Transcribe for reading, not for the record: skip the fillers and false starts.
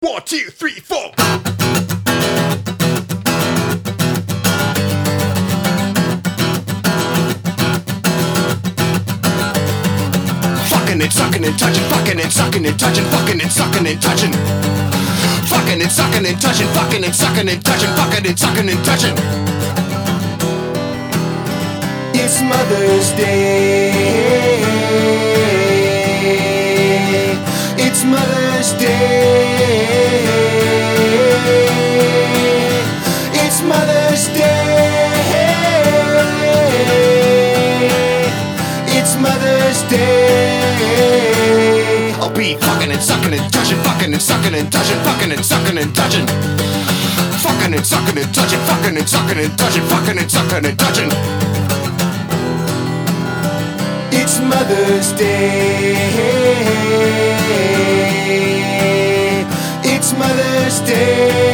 1, 2, 3, 4. Fucking and sucking and touching, fucking and sucking and touching, fucking and sucking and touching. Fucking and sucking and touching, fucking and sucking and touching, fucking and sucking and touching. It's Mother's Day. It's Mother's Day. It's Mother's Day. It's Mother's Day. I'll be fucking and sucking and touching, fucking and sucking and touching, fucking and sucking and touching. Fucking and sucking and touching, fucking and sucking and touching, fucking and sucking and touching. It's Mother's Day. It's Mother's Day.